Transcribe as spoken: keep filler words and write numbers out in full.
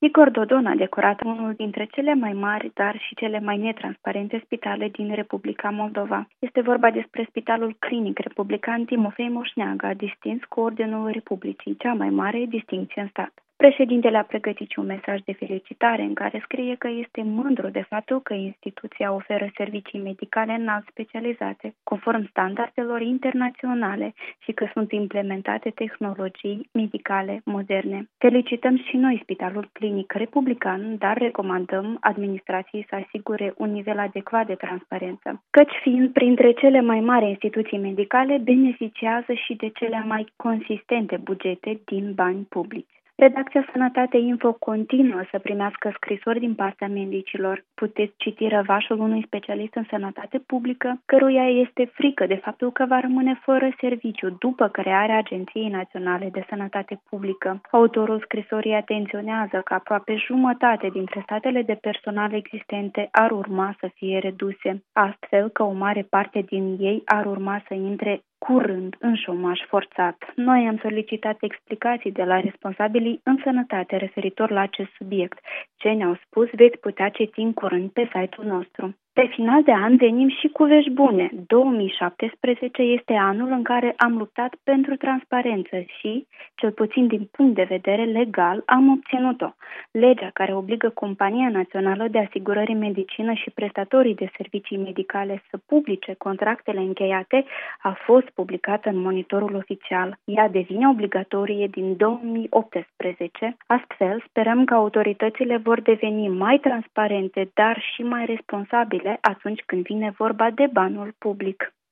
Igor Dodon a decorat unul dintre cele mai mari, dar și cele mai netransparente spitale din Republica Moldova. Este vorba despre Spitalul Clinic Republican Timofei Moșneaga, distins cu Ordinul Republicii, cea mai mare distincție în stat. Președintele a pregătit și un mesaj de felicitare în care scrie că este mândru de faptul că instituția oferă servicii medicale înalt specializate, conform standardelor internaționale și că sunt implementate tehnologii medicale moderne. Felicităm și noi Spitalul Clinic Republican, dar recomandăm administrației să asigure un nivel adecvat de transparență, căci fiind printre cele mai mari instituții medicale, beneficiază și de cele mai consistente bugete din bani publici. Redacția Sănătate Info continuă să primească scrisori din partea medicilor. Puteți citi răvașul unui specialist în sănătate publică, căruia este frică de faptul că va rămâne fără serviciu după crearea Agenției Naționale de Sănătate Publică. Autorul scrisorii atenționează că aproape jumătate dintre statele de personal existente ar urma să fie reduse, astfel că o mare parte din ei ar urma să intre curând în șomaj forțat. Noi am solicitat explicații de la responsabilii în sănătate referitor la acest subiect. Ce ne-au spus veți putea citi în curând pe site-ul nostru. Pe final de an venim și cu vești bune. două mii șaptesprezece este anul în care am luptat pentru transparență și, cel puțin din punct de vedere legal, am obținut-o. Legea care obligă Compania Națională de Asigurări Medicină și prestatorii de servicii medicale să publice contractele încheiate a fost publicată în Monitorul Oficial. Ea devine obligatorie din două mii optsprezece. Astfel, sperăm că autoritățile vor deveni mai transparente, dar și mai responsabile atunci când vine vorba de banul public.